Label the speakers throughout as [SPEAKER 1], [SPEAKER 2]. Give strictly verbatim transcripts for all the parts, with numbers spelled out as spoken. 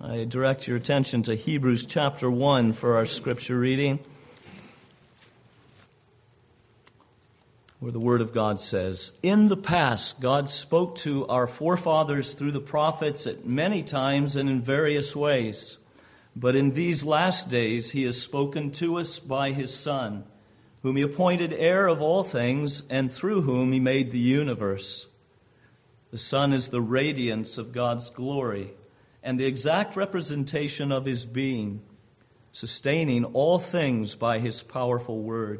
[SPEAKER 1] I direct your attention to Hebrews chapter one for our scripture reading, where the Word of God says, "In the past, God spoke to our forefathers through the prophets at many times and in various ways. But in these last days, He has spoken to us by His Son, whom He appointed heir of all things, and through whom He made the universe. The Son is the radiance of God's glory, and the exact representation of His being, sustaining all things by His powerful word.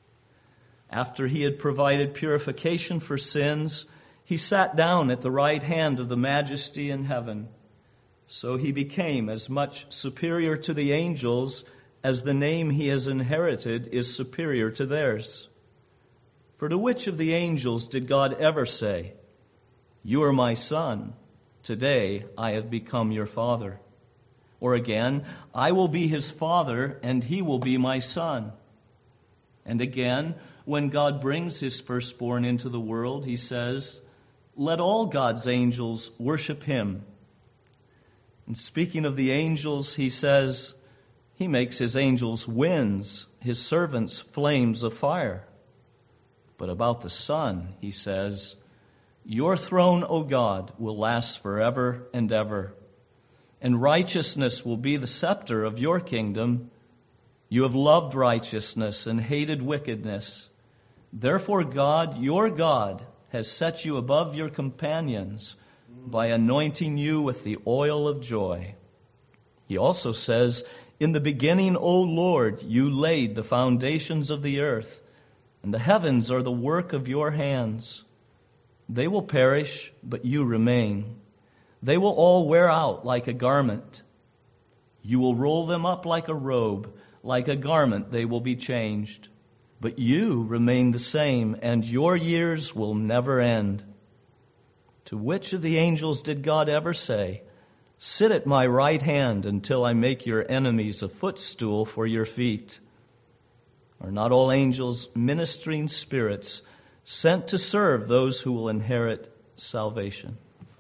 [SPEAKER 1] After He had provided purification for sins, He sat down at the right hand of the Majesty in heaven. So He became as much superior to the angels as the name He has inherited is superior to theirs. For to which of the angels did God ever say, 'You are my Son, today I have become your Father'? Or again, 'I will be his Father, and he will be my Son'? And again, when God brings His firstborn into the world, He says, 'Let all God's angels worship Him.' And speaking of the angels, He says, 'He makes His angels winds, His servants flames of fire.' But about the Son, He says, 'Your throne, O God, will last forever and ever, and righteousness will be the scepter of your kingdom. You have loved righteousness and hated wickedness. Therefore God, your God, has set you above your companions by anointing you with the oil of joy.' He also says, 'In the beginning, O Lord, you laid the foundations of the earth, and the heavens are the work of your hands. They will perish, but you remain. They will all wear out like a garment. You will roll them up like a robe. Like a garment they will be changed. But you remain the same, and your years will never end.' To which of the angels did God ever say, 'Sit at my right hand until I make your enemies a footstool for your feet'? Are not all angels ministering spirits sent to serve those who will inherit salvation?"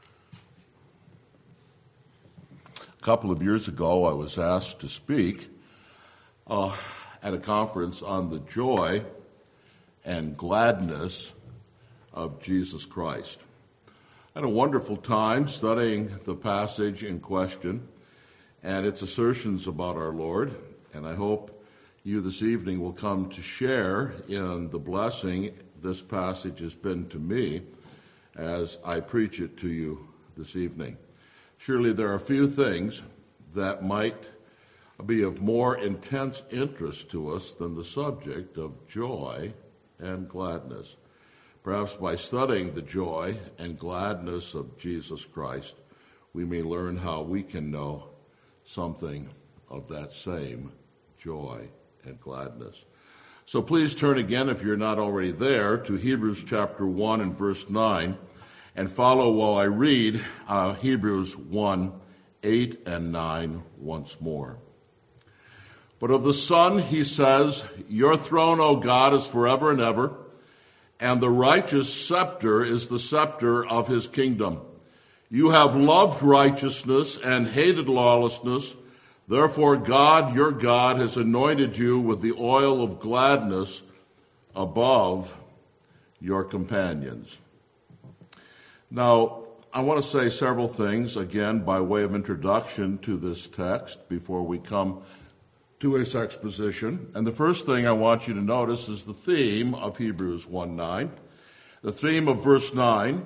[SPEAKER 2] A couple of years ago, I was asked to speak uh, at a conference on the joy and gladness of Jesus Christ. I had a wonderful time studying the passage in question and its assertions about our Lord, and I hope you this evening will come to share in the blessing this passage has been to me as I preach it to you this evening. Surely there are few things that might be of more intense interest to us than the subject of joy and gladness. Perhaps by studying the joy and gladness of Jesus Christ, we may learn how we can know something of that same joy and gladness. So please turn again, if you're not already there, to Hebrews chapter one and verse nine, and follow while I read uh, Hebrews one, eight and nine once more. "But of the Son, He says, 'Your throne, O God, is forever and ever, and the righteous scepter is the scepter of His kingdom. You have loved righteousness and hated lawlessness. Therefore God, your God, has anointed you with the oil of gladness above your companions.'" Now, I want to say several things, again, by way of introduction to this text before we come to its exposition. And the first thing I want you to notice is the theme of Hebrews one nine. The theme of verse nine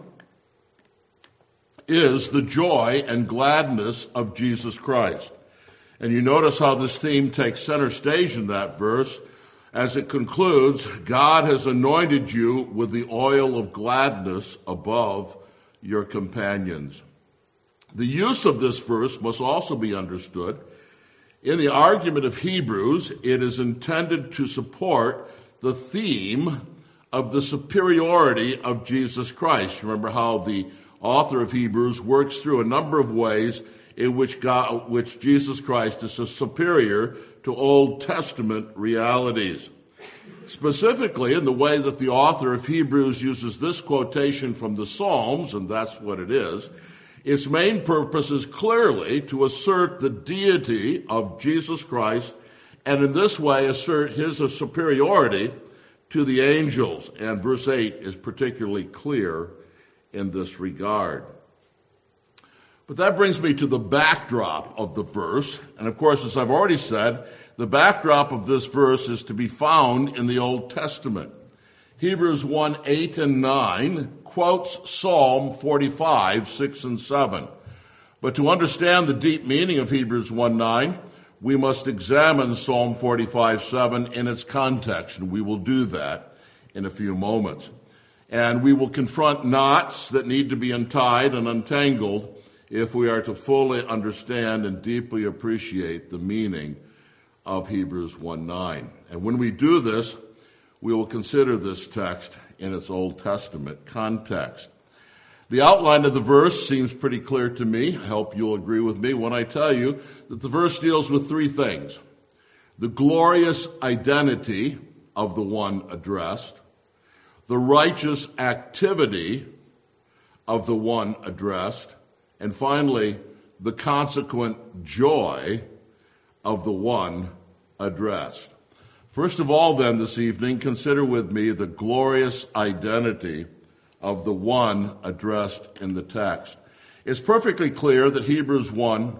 [SPEAKER 2] is the joy and gladness of Jesus Christ. And you notice how this theme takes center stage in that verse as it concludes, "God has anointed you with the oil of gladness above your companions." The use of this verse must also be understood. In the argument of Hebrews, it is intended to support the theme of the superiority of Jesus Christ. Remember how the author of Hebrews works through a number of ways in which God, which Jesus Christ is superior to Old Testament realities. Specifically, in the way that the author of Hebrews uses this quotation from the Psalms, and that's what it is, Its main purpose is clearly to assert the deity of Jesus Christ, and in this way assert his superiority to the angels. And verse eight is particularly clear in this regard. But that brings me to the backdrop of the verse. And of course, as I've already said, the backdrop of this verse is to be found in the Old Testament. Hebrews one, eight and nine quotes Psalm forty-five, six and seven. But to understand the deep meaning of Hebrews one, nine, we must examine Psalm forty-five, seven in its context, and we will do that in a few moments. And we will confront knots that need to be untied and untangled if we are to fully understand and deeply appreciate the meaning of Hebrews one, nine. And when we do this, we will consider this text in its Old Testament context. The outline of the verse seems pretty clear to me. I hope you'll agree with me when I tell you that the verse deals with three things: the glorious identity of the one addressed, the righteous activity of the one addressed, and finally, the consequent joy of the one addressed. First of all, then, this evening, consider with me the glorious identity of the one addressed in the text. It's perfectly clear that Hebrews one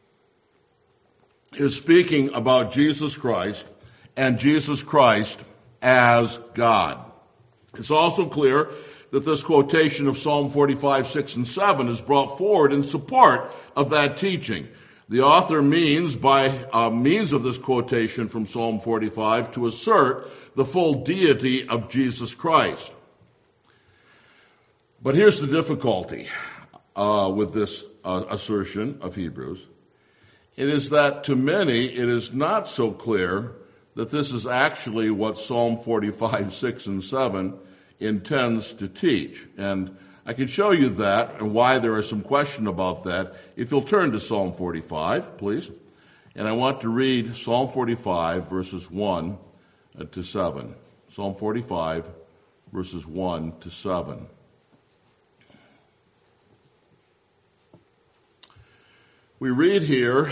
[SPEAKER 2] is speaking about Jesus Christ and Jesus Christ as God. It's also clear that this quotation of Psalm forty-five, six and seven is brought forward in support of that teaching. The author means, by uh, means of this quotation from Psalm forty-five, to assert the full deity of Jesus Christ. But here's the difficulty uh, with this uh, assertion of Hebrews. It is that to many it is not so clear that this is actually what Psalm forty-five, six and seven intends to teach. And I can show you that and why there is some question about that if you'll turn to Psalm forty-five, please. And I want to read Psalm forty-five, verses one to seven. Psalm forty-five, verses one to seven. We read here,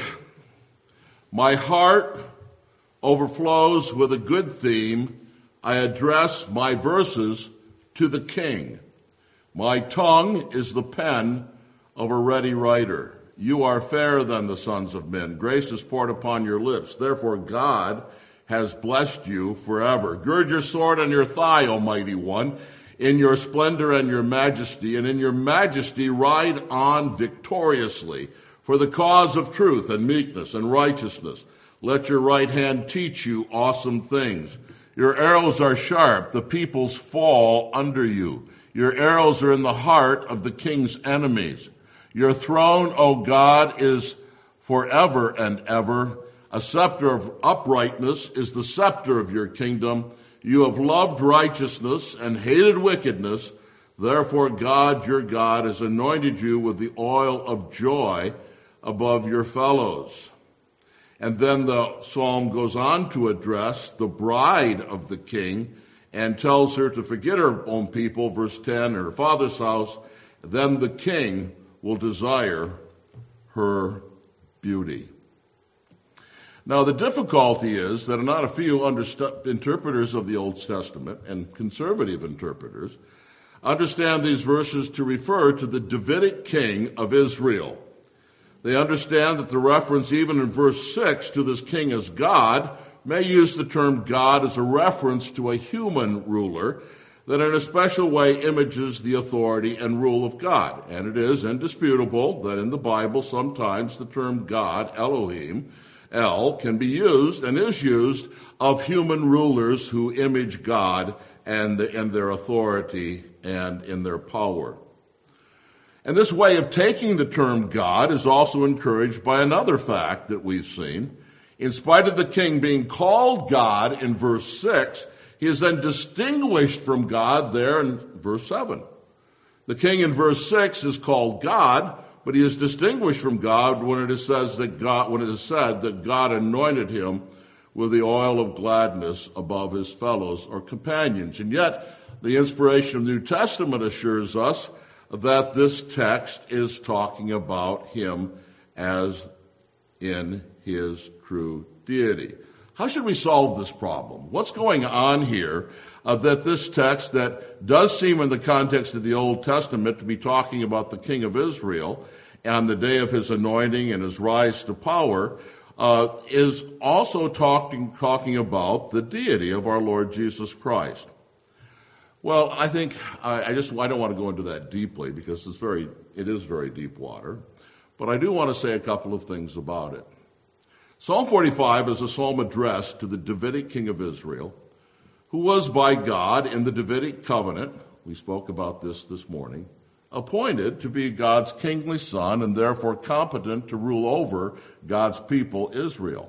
[SPEAKER 2] "My heart overflows with a good theme. I address my verses to the King. My tongue is the pen of a ready writer. You are fairer than the sons of men. Grace is poured upon your lips. Therefore God has blessed you forever. Gird your sword on your thigh, O mighty one, in your splendor and your majesty, and in your majesty ride on victoriously for the cause of truth and meekness and righteousness. Let your right hand teach you awesome things. Your arrows are sharp. The peoples fall under you. Your arrows are in the heart of the king's enemies. Your throne, O God, is forever and ever. A scepter of uprightness is the scepter of your kingdom. You have loved righteousness and hated wickedness. Therefore God, your God, has anointed you with the oil of joy above your fellows." And then the psalm goes on to address the bride of the king and tells her to forget her own people, verse ten, her father's house. Then the king will desire her beauty. Now, the difficulty is that not a few underst- interpreters of the Old Testament and conservative interpreters understand these verses to refer to the Davidic king of Israel. They understand that the reference even in verse six to this king as God may use the term God as a reference to a human ruler that in a special way images the authority and rule of God. And it is indisputable that in the Bible sometimes the term God, Elohim, El, can be used and is used of human rulers who image God and the, in their authority and in their power. And this way of taking the term God is also encouraged by another fact that we've seen. In spite of the king being called God in verse six, he is then distinguished from God there in verse seven. The king in verse six is called God, but he is distinguished from God when it is says that God, when it is said that God anointed him with the oil of gladness above his fellows or companions. And yet, the inspiration of the New Testament assures us that this text is talking about him as in his true deity. How should we solve this problem? What's going on here uh, that this text that does seem in the context of the Old Testament to be talking about the King of Israel and the day of his anointing and his rise to power uh, is also talking, talking about the deity of our Lord Jesus Christ? Well, I think I, I just I don't want to go into that deeply because it's very it is very deep water, but I do want to say a couple of things about it. Psalm forty-five is a psalm addressed to the Davidic king of Israel, who was by God in the Davidic covenant, we spoke about this this morning, appointed to be God's kingly son and therefore competent to rule over God's people, Israel.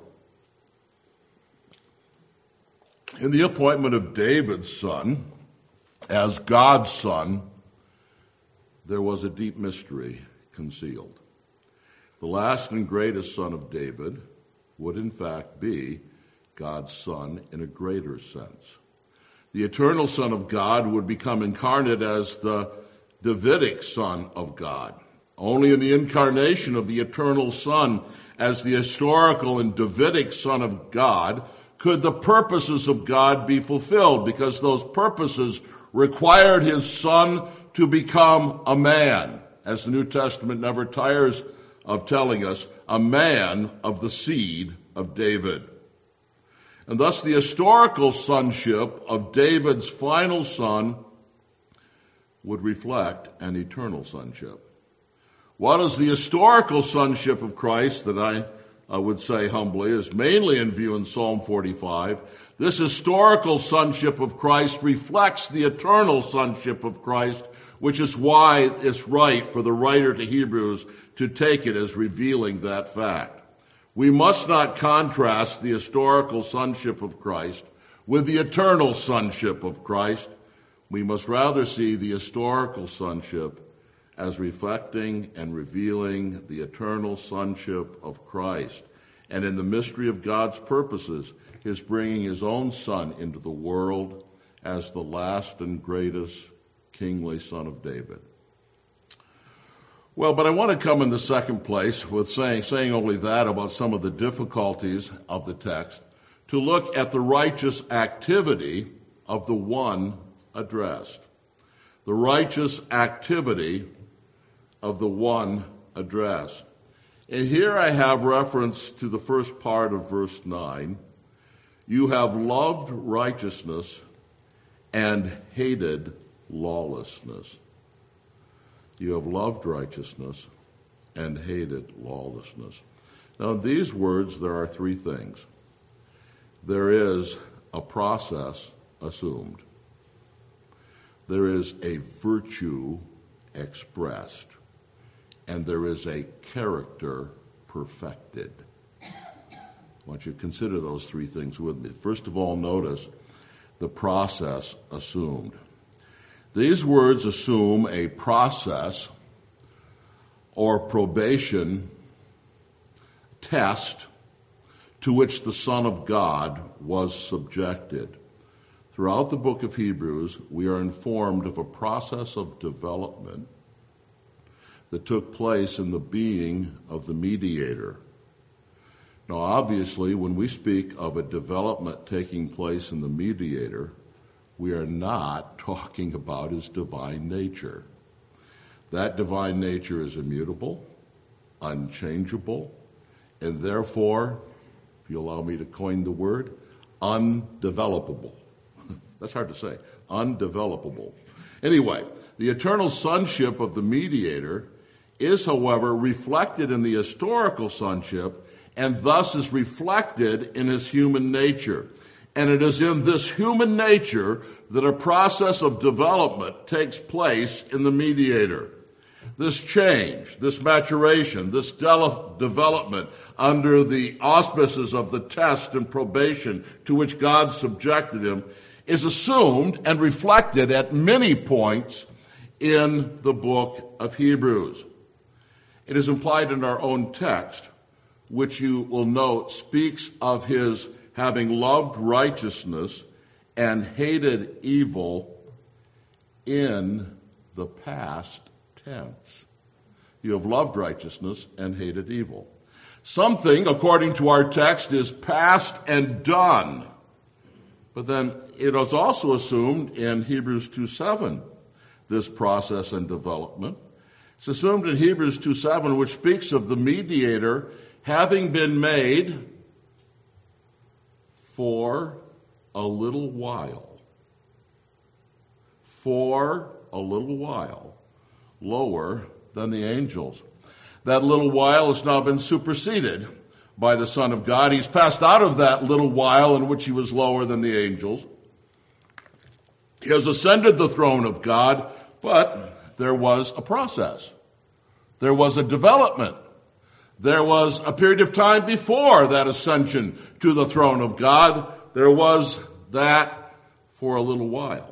[SPEAKER 2] In the appointment of David's son as God's son, there was a deep mystery concealed. The last and greatest son of David would in fact be God's son in a greater sense. The eternal Son of God would become incarnate as the Davidic Son of God. Only in the incarnation of the eternal Son as the historical and Davidic Son of God could the purposes of God be fulfilled, because those purposes required his Son to become a man, as the New Testament never tires of telling us, a man of the seed of David. And thus the historical sonship of David's final son would reflect an eternal sonship. What is the historical sonship of Christ that I, I would say humbly is mainly in view in Psalm forty-five. This historical sonship of Christ reflects the eternal sonship of Christ, which is why it's right for the writer to Hebrews to take it as revealing that fact. We must not contrast the historical sonship of Christ with the eternal sonship of Christ. We must rather see the historical sonship as reflecting and revealing the eternal sonship of Christ. And in the mystery of God's purposes, his bringing his own Son into the world as the last and greatest kingly Son of David. Well, but I want to come in the second place with saying, saying only that about some of the difficulties of the text, to look at the righteous activity of the one addressed. The righteous activity of the one addressed. And here I have reference to the first part of verse nine. You have loved righteousness and hated lawlessness. You have loved righteousness and hated lawlessness. Now, in these words, there are three things. There is a process assumed. There is a virtue expressed. And there is a character perfected. I want you to consider those three things with me. First of all, notice the process assumed. These words assume a process or probation test to which the Son of God was subjected. Throughout the book of Hebrews, we are informed of a process of development that took place in the being of the mediator. Now, obviously, when we speak of a development taking place in the mediator, we are not talking about his divine nature. That divine nature is immutable, unchangeable, and therefore, if you allow me to coin the word, undevelopable. That's hard to say. Undevelopable. Anyway, the eternal sonship of the mediator is, however, reflected in the historical sonship and thus is reflected in his human nature. And it is in this human nature that a process of development takes place in the mediator. This change, this maturation, this de- development under the auspices of the test and probation to which God subjected him is assumed and reflected at many points in the book of Hebrews. It is implied in our own text, which you will note speaks of his having loved righteousness and hated evil in the past tense. You have loved righteousness and hated evil. Something, according to our text, is past and done. But then it is also assumed in Hebrews two seven, this process and development. It's assumed in Hebrews two seven, which speaks of the mediator having been made for a little while. For a little while. Lower than the angels. That little while has now been superseded by the Son of God. He's passed out of that little while in which he was lower than the angels. He has ascended the throne of God, but there was a process. There was a development. There was a period of time before that ascension to the throne of God. There was that for a little while.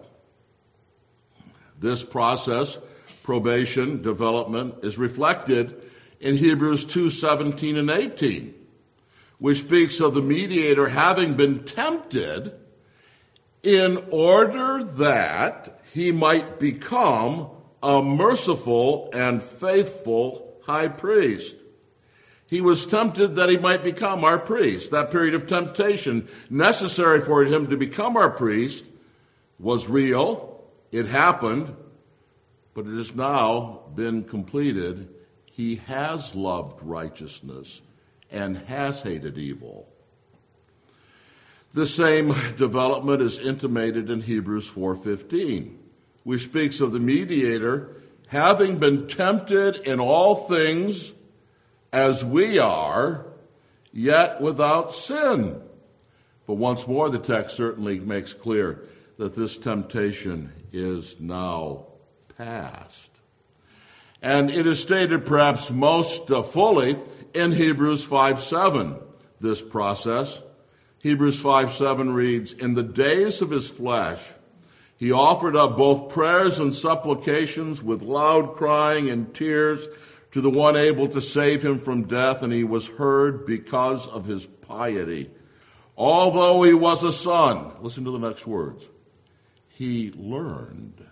[SPEAKER 2] This process, probation, development, is reflected in Hebrews two seventeen and eighteen, which speaks of the mediator having been tempted in order that he might become a merciful and faithful high priest. He was tempted that he might become our priest. That period of temptation necessary for him to become our priest was real. It happened, but it has now been completed. He has loved righteousness and has hated evil. The same development is intimated in Hebrews four fifteen, which speaks of the mediator having been tempted in all things as we are, yet without sin. But once more, the text certainly makes clear that this temptation is now past. And it is stated perhaps most uh, fully in Hebrews five seven, this process. Hebrews five seven reads, "In the days of his flesh, he offered up both prayers and supplications with loud crying and tears to the one able to save him from death, and he was heard because of his piety. Although he was a son," listen to the next words, "he learned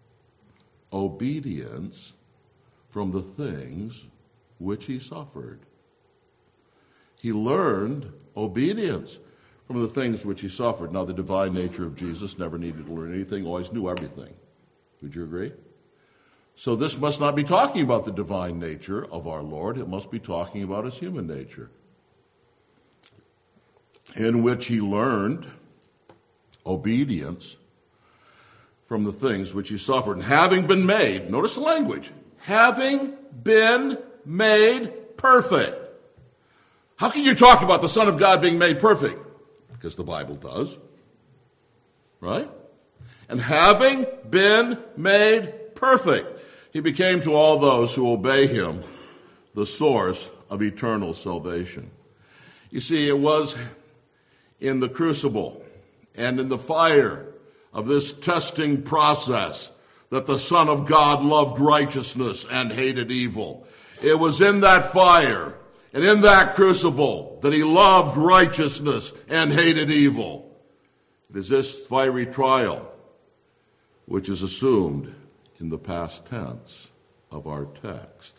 [SPEAKER 2] obedience from the things which he suffered." He learned obedience from the things which he suffered. Now, the divine nature of Jesus never needed to learn anything, always knew everything. Would you agree? So this must not be talking about the divine nature of our Lord. It must be talking about his human nature, in which he learned obedience from the things which he suffered. And having been made, notice the language, having been made perfect. How can you talk about the Son of God being made perfect? Because the Bible does. Right? And having been made perfect, he became to all those who obey him the source of eternal salvation. You see, it was in the crucible and in the fire of this testing process that the Son of God loved righteousness and hated evil. It was in that fire and in that crucible that he loved righteousness and hated evil. It is this fiery trial which is assumed in the past tense of our text.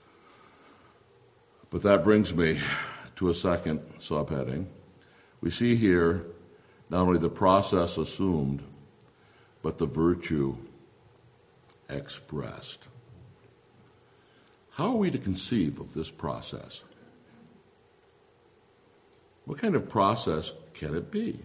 [SPEAKER 2] But that brings me to a second subheading. We see here not only the process assumed, but the virtue expressed. How are we to conceive of this process? What kind of process can it be?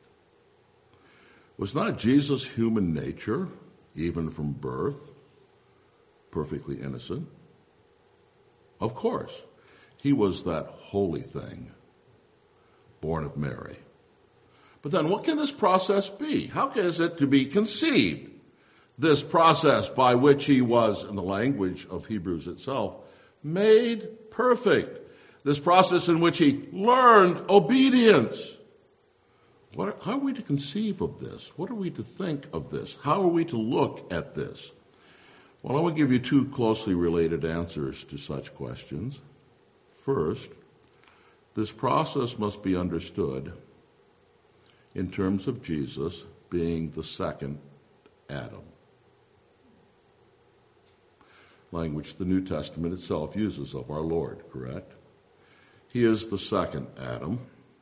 [SPEAKER 2] Was not Jesus' human nature, even from birth, perfectly innocent? Of course, he was that holy thing, born of Mary. But then what can this process be? How is it to be conceived? This process by which he was, in the language of Hebrews itself, made perfect. This process in which he learned obedience. What, how are we to conceive of this? What are we to think of this? How are we to look at this? Well, I will give you two closely related answers to such questions. First, this process must be understood in terms of Jesus being the second Adam. language the New Testament itself uses of our Lord, correct? He is the second Adam,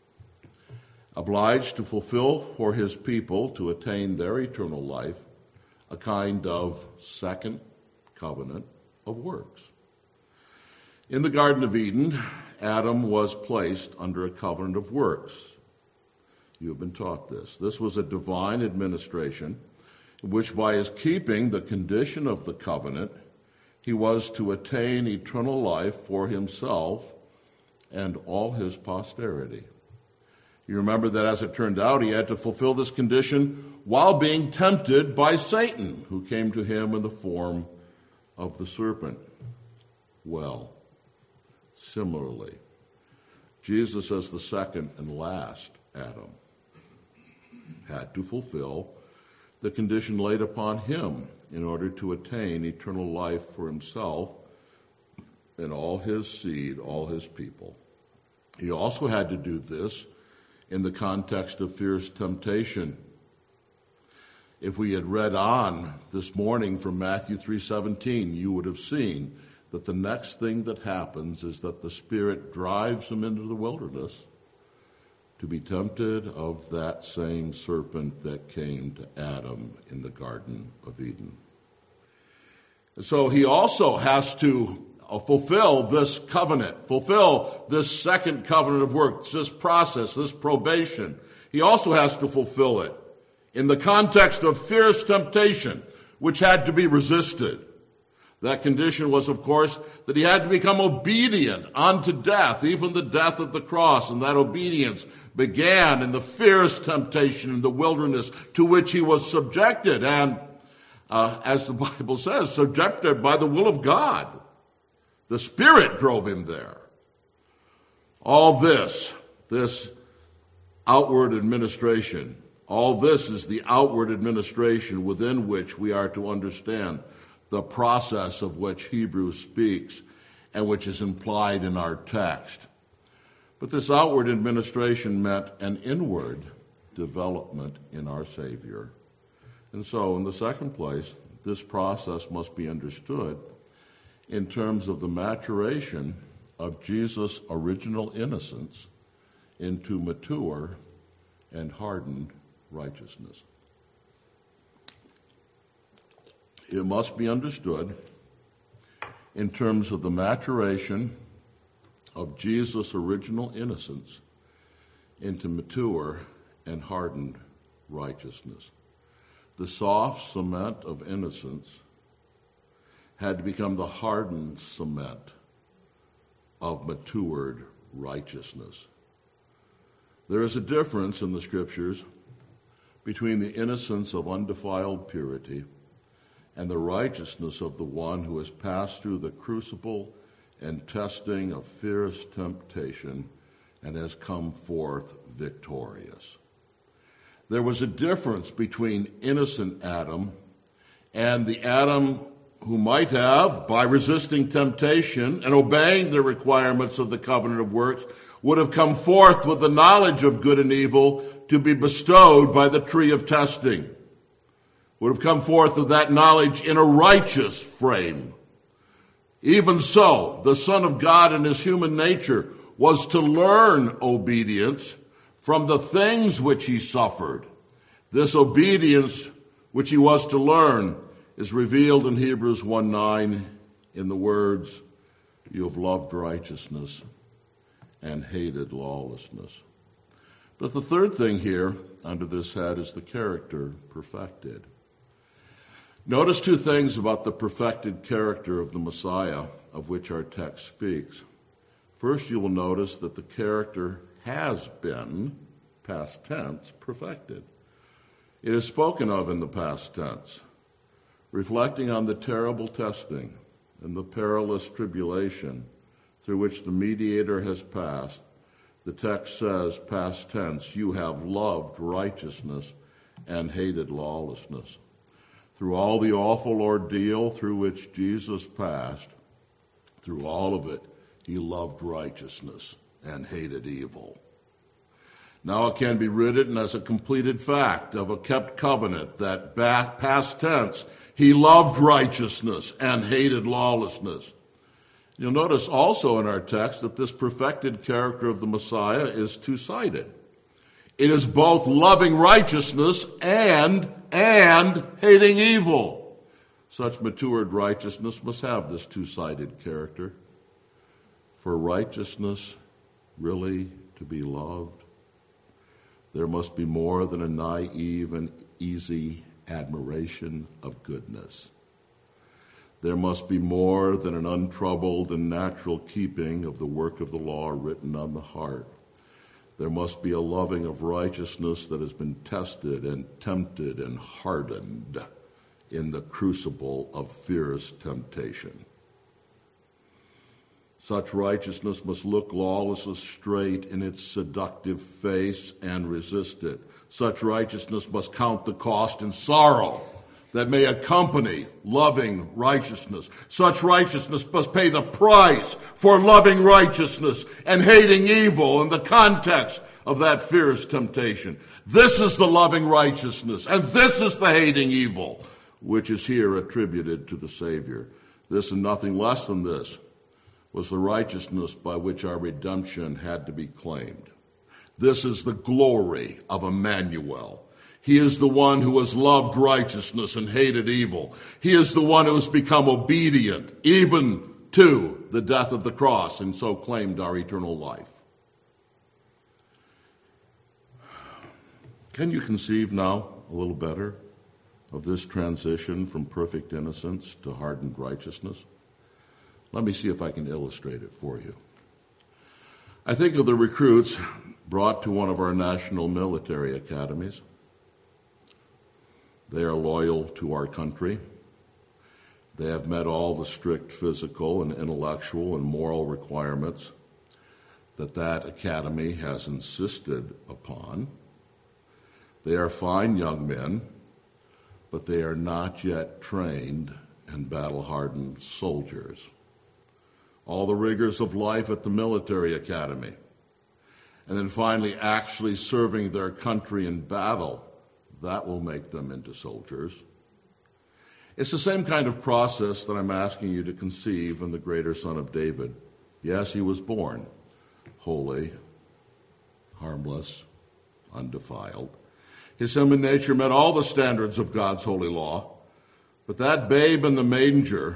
[SPEAKER 2] obliged to fulfill for his people to attain their eternal life a kind of second covenant of works. In the Garden of Eden, Adam was placed under a covenant of works. You have been taught this. This was a divine administration in which by his keeping the condition of the covenant, he was to attain eternal life for himself and all his posterity. You remember that as it turned out, he had to fulfill this condition while being tempted by Satan, who came to him in the form of the serpent. Well, similarly, Jesus as the second and last Adam had to fulfill the condition laid upon him in order to attain eternal life for himself and all his seed, all his people. He also had to do this in the context of fierce temptation. If we had read on this morning from Matthew three seventeen, you would have seen that the next thing that happens is that the Spirit drives him into the wilderness to be tempted of that same serpent that came to Adam in the Garden of Eden. So he also has to fulfill this covenant, fulfill this second covenant of works, this process, this probation. He also has to fulfill it in the context of fierce temptation, which had to be resisted. That condition was, of course, that he had to become obedient unto death, even the death of the cross. And that obedience began in the fierce temptation in the wilderness to which he was subjected. And uh, as the Bible says, subjected by the will of God. The Spirit drove him there. All this, this outward administration, all this is the outward administration within which we are to understand the process of which Hebrews speaks and which is implied in our text. But this outward administration meant an inward development in our Savior. And so, in the second place, this process must be understood in terms of the maturation of Jesus' original innocence into mature and hardened righteousness. It must be understood in terms of the maturation of Jesus' original innocence into mature and hardened righteousness. The soft cement of innocence had to become the hardened cement of matured righteousness. There is a difference in the Scriptures between the innocence of undefiled purity and the righteousness of the one who has passed through the crucible and testing of fierce temptation and has come forth victorious. There was a difference between innocent Adam and the Adam who might have, by resisting temptation and obeying the requirements of the covenant of works, would have come forth with the knowledge of good and evil to be bestowed by the tree of testing. Would have come forth with that knowledge in a righteous frame. Even so, the Son of God in his human nature was to learn obedience from the things which he suffered. This obedience which he was to learn is revealed in Hebrews one nine in the words, "You have loved righteousness and hated lawlessness." But the third thing here under this head is the character perfected. Notice two things about the perfected character of the Messiah, of which our text speaks. First, you will notice that the character has been, past tense, perfected. It is spoken of in the past tense, reflecting on the terrible testing and the perilous tribulation through which the mediator has passed. The text says, past tense, you have loved righteousness and hated lawlessness. Through all the awful ordeal through which Jesus passed, through all of it, he loved righteousness and hated evil. Now it can be written as a completed fact of a kept covenant that back, past tense, he loved righteousness and hated lawlessness. You'll notice also in our text that this perfected character of the Messiah is two-sided. It is both loving righteousness and, and hating evil. Such matured righteousness must have this two-sided character. For righteousness really to be loved, there must be more than a naive and easy admiration of goodness. There must be more than an untroubled and natural keeping of the work of the law written on the heart. There must be a loving of righteousness that has been tested and tempted and hardened in the crucible of fierce temptation. Such righteousness must look lawlessness straight in its seductive face and resist it. Such righteousness must count the cost and sorrow that may accompany loving righteousness. Such righteousness must pay the price for loving righteousness and hating evil in the context of that fierce temptation. This is the loving righteousness, and this is the hating evil, which is here attributed to the Savior. This and nothing less than this was the righteousness by which our redemption had to be claimed. This is the glory of Emmanuel. He is the one who has loved righteousness and hated evil. He is the one who has become obedient, even to the death of the cross, and so claimed our eternal life. Can you conceive now a little better of this transition from perfect innocence to hardened righteousness? Let me see if I can illustrate it for you. I think of the recruits brought to one of our national military academies. They are loyal to our country. They have met all the strict physical and intellectual and moral requirements that that academy has insisted upon. They are fine young men, but they are not yet trained and battle-hardened soldiers. All the rigors of life at the military academy, and then finally actually serving their country in battle, that will make them into soldiers. It's the same kind of process that I'm asking you to conceive in the greater Son of David. Yes, he was born holy, harmless, undefiled. His human nature met all the standards of God's holy law, but that babe in the manger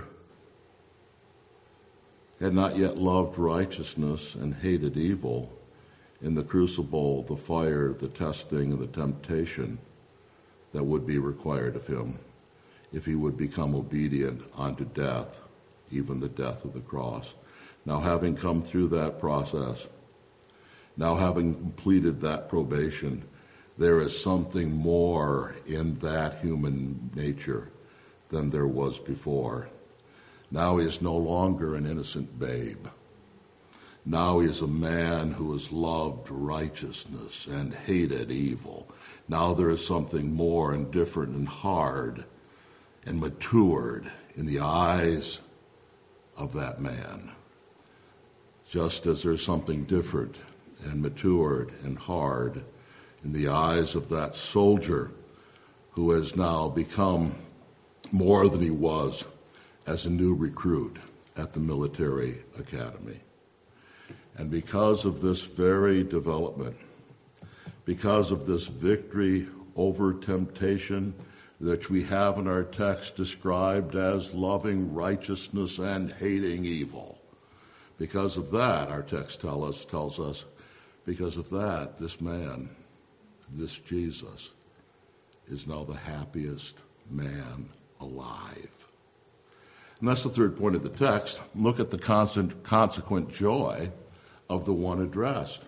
[SPEAKER 2] had not yet loved righteousness and hated evil in the crucible, the fire, the testing, and the temptation that would be required of him if he would become obedient unto death, even the death of the cross. Now, having come through that process, now having completed that probation, there is something more in that human nature than there was before. Now he is no longer an innocent babe. Now he is a man who has loved righteousness and hated evil. Now there is something more and different and hard and matured in the eyes of that man. Just as there's something different and matured and hard in the eyes of that soldier who has now become more than he was as a new recruit at the military academy. And because of this very development, because of this victory over temptation that we have in our text described as loving righteousness and hating evil, because of that, our text tell us, tells us, because of that, this man, this Jesus, is now the happiest man alive. And that's the third point of the text. Look at the constant, consequent joy of the one addressed.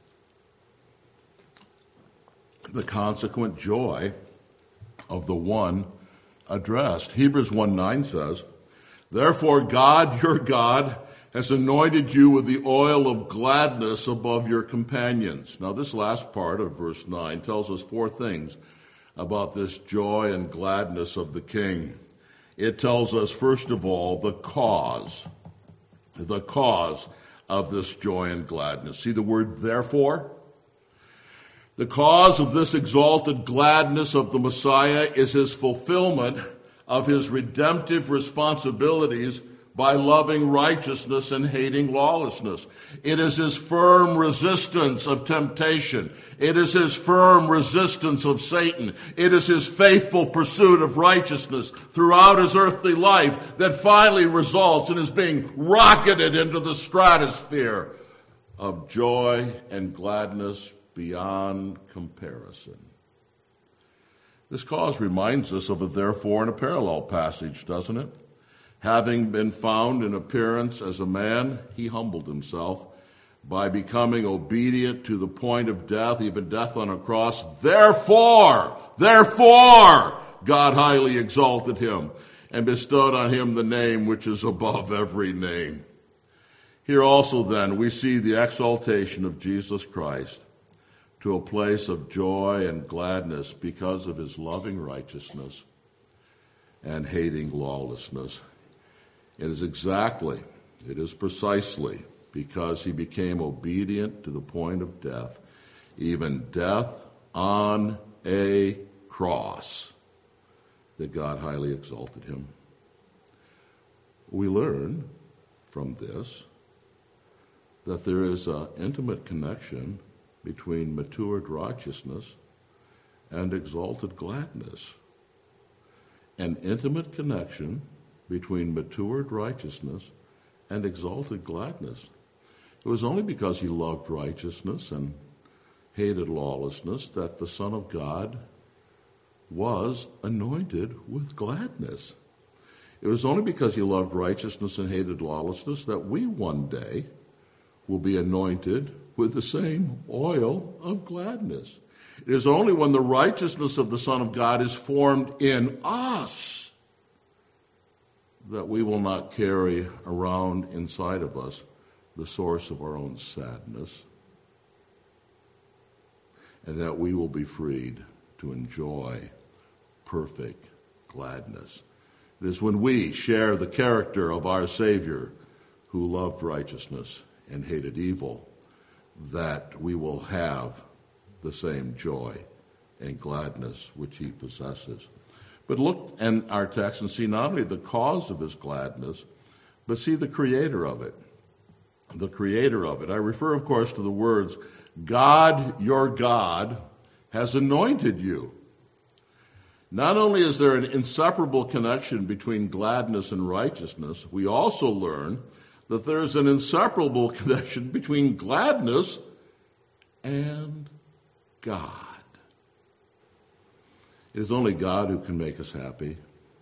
[SPEAKER 2] The consequent joy of the one addressed. Hebrews one nine says, "Therefore God, your God, has anointed you with the oil of gladness above your companions." Now this last part of verse nine tells us four things about this joy and gladness of the King. It tells us, first of all, the cause, the cause of this joy and gladness. See the word therefore? The cause of this exalted gladness of the Messiah is his fulfillment of his redemptive responsibilities by loving righteousness and hating lawlessness. It is his firm resistance of temptation. It is his firm resistance of Satan. It is his faithful pursuit of righteousness throughout his earthly life that finally results in his being rocketed into the stratosphere of joy and gladness beyond comparison. This cause reminds us of a therefore in a parallel passage, doesn't it? Having been found in appearance as a man, he humbled himself by becoming obedient to the point of death, even death on a cross. Therefore, therefore, God highly exalted him and bestowed on him the name which is above every name. Here also then we see the exaltation of Jesus Christ to a place of joy and gladness because of his loving righteousness and hating lawlessness. It is exactly, it is precisely because he became obedient to the point of death, even death on a cross, that God highly exalted him. We learn from this that there is an intimate connection between matured righteousness and exalted gladness. An intimate connection between matured righteousness and exalted gladness. It was only because he loved righteousness and hated lawlessness that the Son of God was anointed with gladness. It was only because he loved righteousness and hated lawlessness that we one day will be anointed with the same oil of gladness. It is only when the righteousness of the Son of God is formed in us that we will not carry around inside of us the source of our own sadness, and that we will be freed to enjoy perfect gladness. It is when we share the character of our Savior, who loved righteousness and hated evil, that we will have the same joy and gladness which he possesses. But look in our text and see not only the cause of his gladness, but see the creator of it. The creator of it. I refer, of course, to the words, God, your God, has anointed you. Not only is there an inseparable connection between gladness and righteousness, we also learn that there is an inseparable connection between gladness and God. It is only God who can make us happy.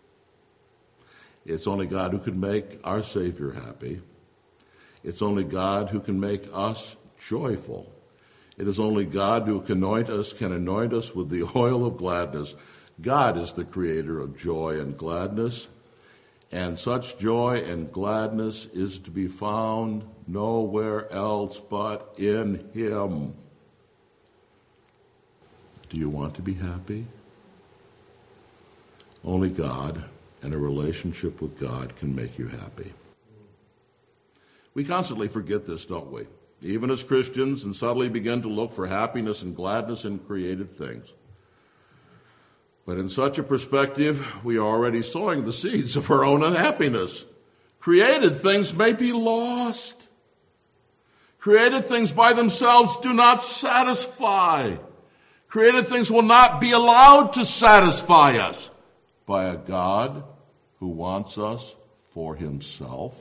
[SPEAKER 2] It's only God who can make our Savior happy. It's only God who can make us joyful. It is only God who can anoint us, can anoint us with the oil of gladness. God is the creator of joy and gladness, and such joy and gladness is to be found nowhere else but in him. Do you want to be happy? Only God and a relationship with God can make you happy. We constantly forget this, don't we? Even as Christians, and subtly begin to look for happiness and gladness in created things. But in such a perspective, we are already sowing the seeds of our own unhappiness. Created things may be lost. Created things by themselves do not satisfy. Created things will not be allowed to satisfy us by a God who wants us for himself.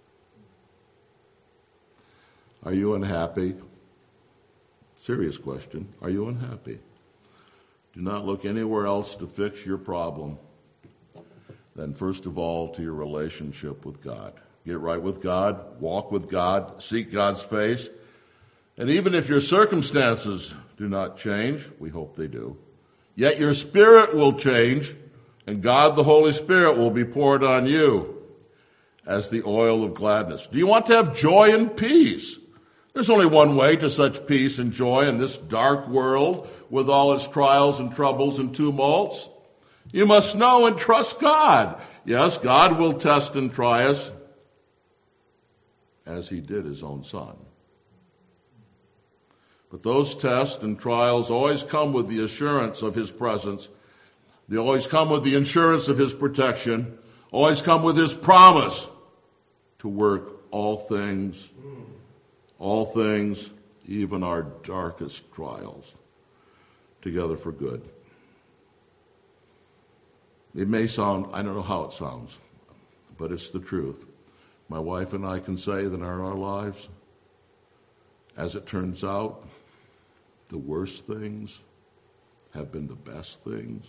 [SPEAKER 2] Are you unhappy? Serious question. Are you unhappy? Do not look anywhere else to fix your problem than first of all to your relationship with God. Get right with God, walk with God, seek God's face. And even if your circumstances do not change, we hope they do, yet your spirit will change, and God the Holy Spirit will be poured on you as the oil of gladness. Do you want to have joy and peace? There's only one way to such peace and joy in this dark world with all its trials and troubles and tumults. You must know and trust God. Yes, God will test and try us as he did his own Son. But those tests and trials always come with the assurance of his presence. They always come with the assurance of his protection, always come with his promise to work all things, all things, even our darkest trials, together for good. It may sound, I don't know how it sounds, but it's the truth. My wife and I can say that in our lives, as it turns out, the worst things have been the best things.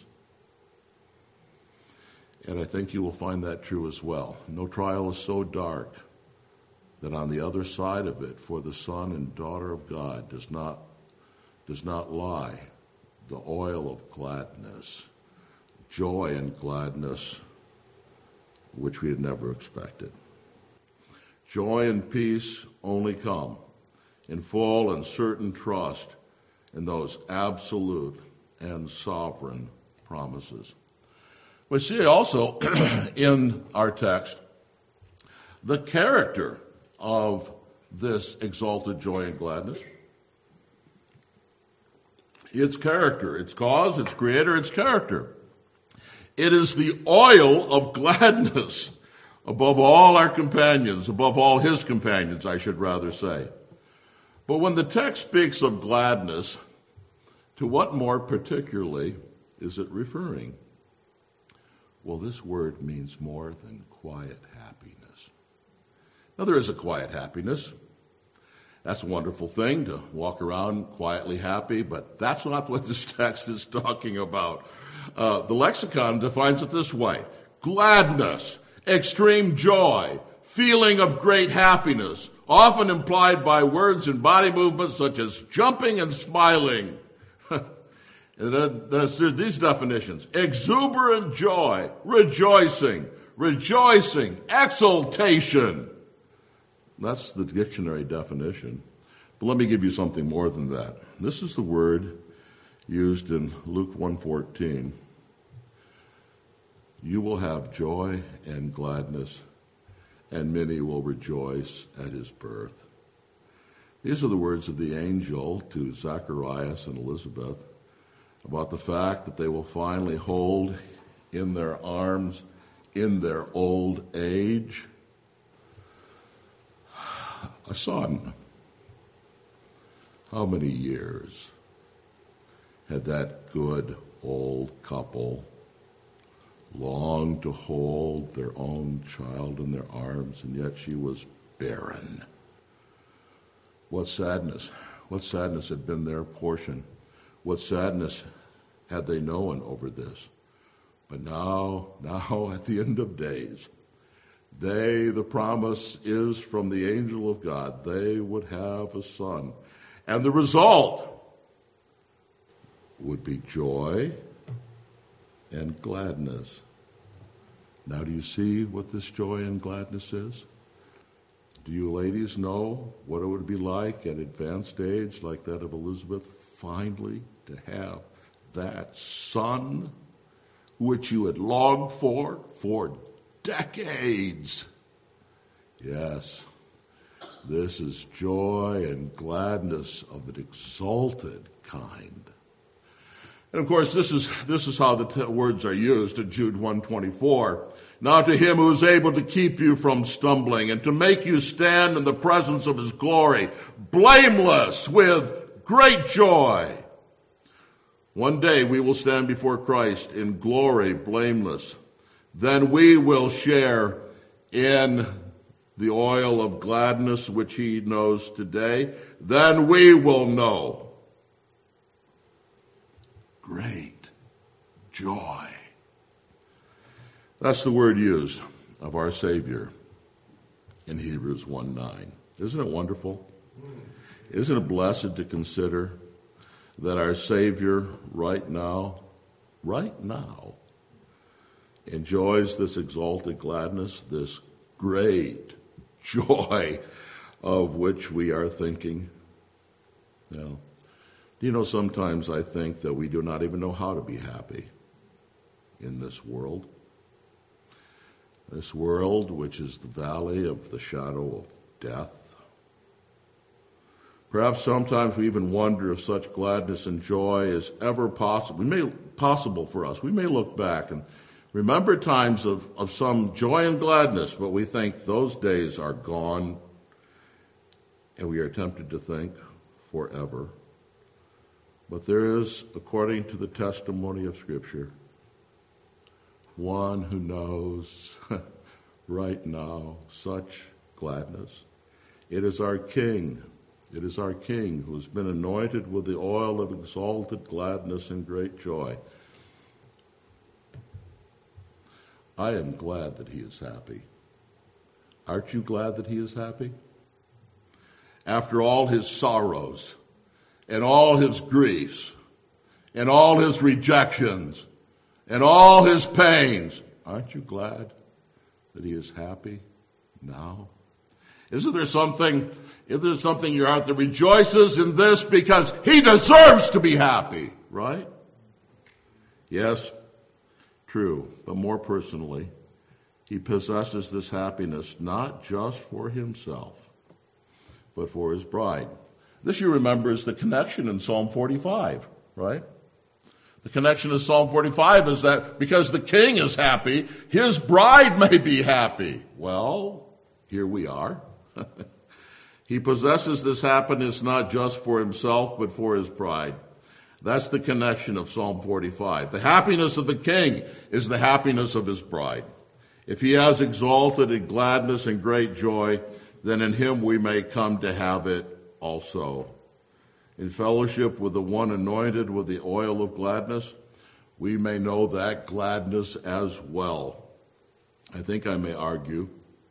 [SPEAKER 2] And I think you will find that true as well. No trial is so dark that on the other side of it, for the son and daughter of God does not, does not lie the oil of gladness, joy and gladness, which we had never expected. Joy and peace only come in full and certain trust in those absolute and sovereign promises. We see also in our text the character of this exalted joy and gladness. Its character, its cause, its creator, its character. It is the oil of gladness above all our companions, above all his companions, I should rather say. But when the text speaks of gladness, to what more particularly is it referring? Well, this word means more than quiet happiness. Now, there is a quiet happiness. That's a wonderful thing, to walk around quietly happy, but that's not what this text is talking about. Uh, the lexicon defines it this way: gladness, extreme joy, feeling of great happiness, often implied by words and body movements such as jumping and smiling. There's these definitions: exuberant joy, rejoicing, rejoicing, exultation. That's the dictionary definition. But let me give you something more than that. This is the word used in Luke one fourteen. You will have joy and gladness, and many will rejoice at his birth. These are the words of the angel to Zacharias and Elizabeth about the fact that they will finally hold in their arms in their old age a son. How many years had that good old couple longed to hold their own child in their arms, and yet she was barren? What sadness, what sadness had been their portion. What sadness had they known over this. But now, now at the end of days, they, the promise is from the angel of God, they would have a son. And the result would be joy and gladness. Now, do you see what this joy and gladness is? Do you ladies know what it would be like at advanced age like that of Elizabeth, finally to have that son which you had longed for for decades? Yes, this is joy and gladness of an exalted kind. And of course, this is this is how the t- words are used in Jude one twenty-four. Now to him who is able to keep you from stumbling and to make you stand in the presence of his glory, blameless with great joy. One day we will stand before Christ in glory, blameless. Then we will share in the oil of gladness which he knows today. Then we will know great joy. That's the word used of our Savior in Hebrews one nine. Isn't it wonderful? Isn't it blessed to consider that our Savior right now, right now, enjoys this exalted gladness, this great joy of which we are thinking? Now, do you know, sometimes I think that we do not even know how to be happy in this world. This world, which is the valley of the shadow of death. Perhaps sometimes we even wonder if such gladness and joy is ever possible. We may possible for us. We may look back and remember times of, of some joy and gladness, but we think those days are gone, and we are tempted to think forever. But there is, according to the testimony of Scripture, one who knows right now such gladness. It is our King. It is our King who has been anointed with the oil of exalted gladness and great joy. I am glad that he is happy. Aren't you glad that he is happy? After all his sorrows and all his griefs and all his rejections and all his pains, aren't you glad that he is happy now? Isn't there something, is there something in your heart that rejoices in this because he deserves to be happy, right? Yes, true. But more personally, he possesses this happiness not just for himself, but for his bride. This, you remember, is the connection in Psalm forty-five, right? The connection in Psalm forty-five is that because the king is happy, his bride may be happy. Well, here we are. He possesses this happiness not just for himself, but for his bride. That's the connection of Psalm forty-five. The happiness of the king is the happiness of his bride. If he has exalted in gladness and great joy, then in him we may come to have it also. In fellowship with the one anointed with the oil of gladness, we may know that gladness as well. I think I may argue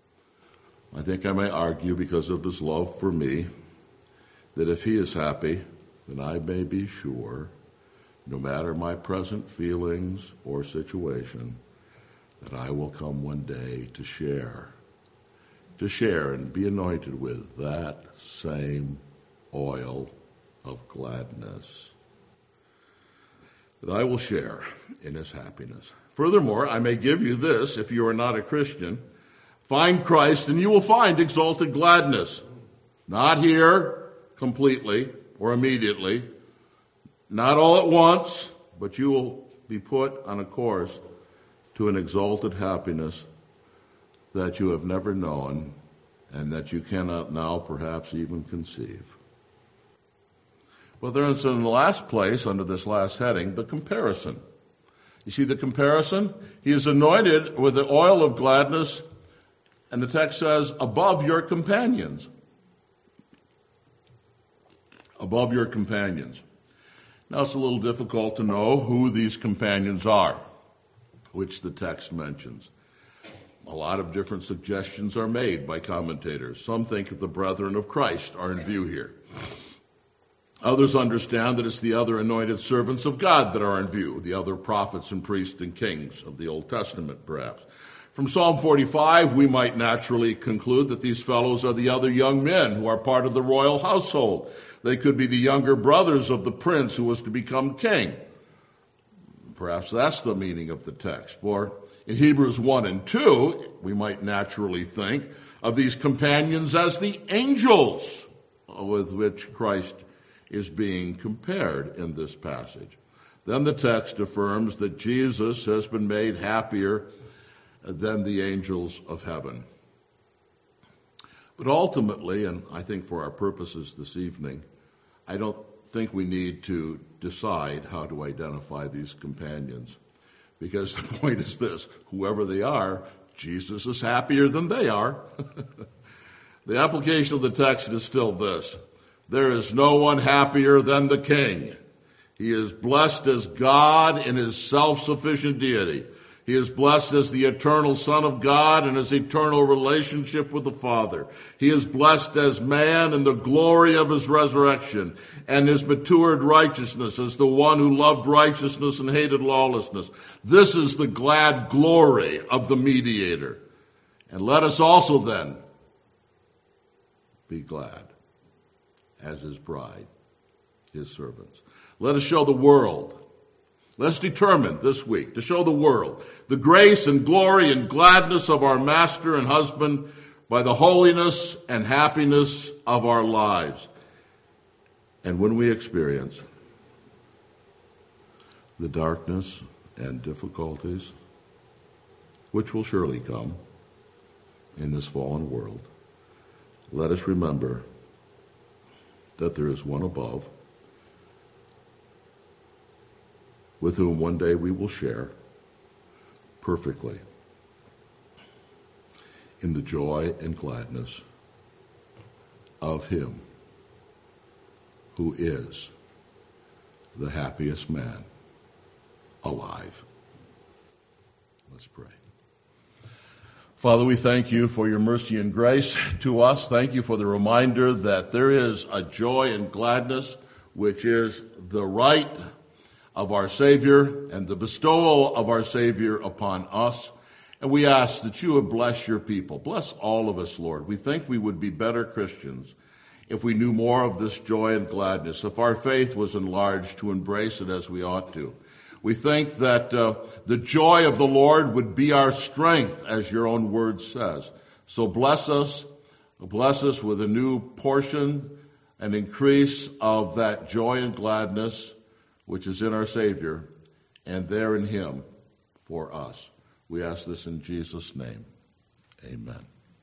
[SPEAKER 2] I think I may argue, because of his love for me, that if he is happy, then I may be sure, no matter my present feelings or situation, that I will come one day to share, to share and be anointed with that same oil of gladness. That I will share in his happiness. Furthermore, I may give you this, if you are not a Christian: find Christ and you will find exalted gladness. Not here completely or immediately, not all at once, but you will be put on a course to an exalted happiness that you have never known and that you cannot now perhaps even conceive. Well, there is in the last place, under this last heading, the comparison. You see the comparison? He is anointed with the oil of gladness, and the text says, above your companions. Above your companions. Now it's a little difficult to know who these companions are, which the text mentions. A lot of different suggestions are made by commentators. Some think that the brethren of Christ are in view here. Others understand that it's the other anointed servants of God that are in view, the other prophets and priests and kings of the Old Testament, perhaps. From Psalm forty-five, we might naturally conclude that these fellows are the other young men who are part of the royal household. They could be the younger brothers of the prince who was to become king. Perhaps that's the meaning of the text. Or in Hebrews one and two, we might naturally think of these companions as the angels with which Christ is being compared in this passage. Then the text affirms that Jesus has been made happier than the angels of heaven. But ultimately, and I think for our purposes this evening, I don't think we need to decide how to identify these companions. Because the point is this: whoever they are, Jesus is happier than they are. The application of the text is still this: there is no one happier than the King. He is blessed as God in his self-sufficient deity. He is blessed as the eternal Son of God in his eternal relationship with the Father. He is blessed as man in the glory of his resurrection and his matured righteousness as the one who loved righteousness and hated lawlessness. This is the glad glory of the mediator. And let us also then be glad as his bride, his servants. Let us show the world. Let's determine this week to show the world the grace and glory and gladness of our master and husband by the holiness and happiness of our lives. And when we experience the darkness and difficulties, which will surely come in this fallen world, let us remember that there is one above with whom one day we will share perfectly in the joy and gladness of him who is the happiest man alive. Let's pray. Father, we thank you for your mercy and grace to us. Thank you for the reminder that there is a joy and gladness which is the right of our Savior and the bestowal of our Savior upon us. And we ask that you would bless your people. Bless all of us, Lord. We think we would be better Christians if we knew more of this joy and gladness, if our faith was enlarged to embrace it as we ought to. We think that uh, the joy of the Lord would be our strength, as your own word says. So bless us, bless us with a new portion, an increase of that joy and gladness which is in our Savior, and there in him for us. We ask this in Jesus' name. Amen.